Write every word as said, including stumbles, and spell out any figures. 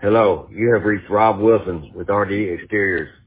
Hello, you have reached Rob Wilson with R D Exteriors.